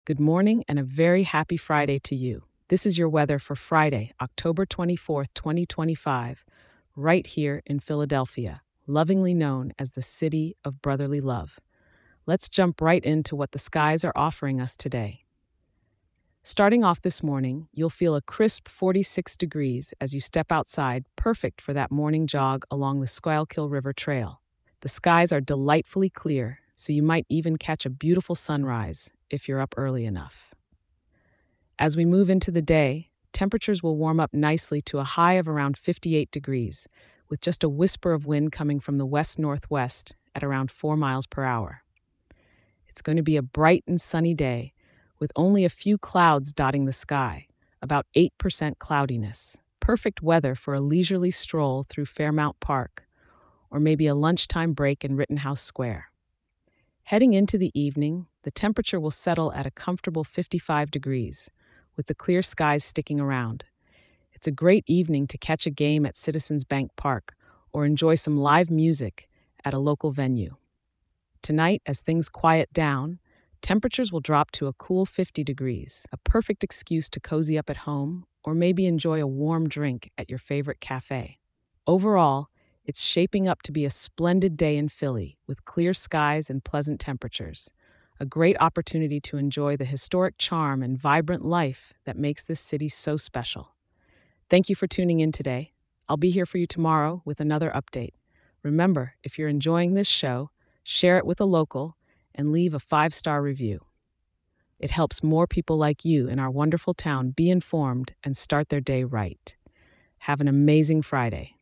Good morning and a very happy Friday to you. This is your weather for Friday, October 24th, 2025, right here in Philadelphia, lovingly known as the City of Brotherly Love. Let's jump right into what the skies are offering us today. Starting off this morning, you'll feel a crisp 46 degrees as you step outside, perfect for that morning jog along the Schuylkill River Trail. The skies are delightfully clear, so you might even catch a beautiful sunrise if you're up early enough. As we move into the day, temperatures will warm up nicely to a high of around 58 degrees, with just a whisper of wind coming from the west-northwest at around 4 miles per hour. It's going to be a bright and sunny day, with only a few clouds dotting the sky, about 8% cloudiness. Perfect weather for a leisurely stroll through Fairmount Park, or maybe a lunchtime break in Rittenhouse Square. Heading into the evening, the temperature will settle at a comfortable 55 degrees, with the clear skies sticking around. It's a great evening to catch a game at Citizens Bank Park or enjoy some live music at a local venue. Tonight, as things quiet down, temperatures will drop to a cool 50 degrees, a perfect excuse to cozy up at home or maybe enjoy a warm drink at your favorite cafe. Overall, it's shaping up to be a splendid day in Philly with clear skies and pleasant temperatures. A great opportunity to enjoy the historic charm and vibrant life that makes this city so special. Thank you for tuning in today. I'll be here for you tomorrow with another update. Remember, if you're enjoying this show, share it with a local and leave a 5-star review. It helps more people like you in our wonderful town be informed and start their day right. Have an amazing Friday.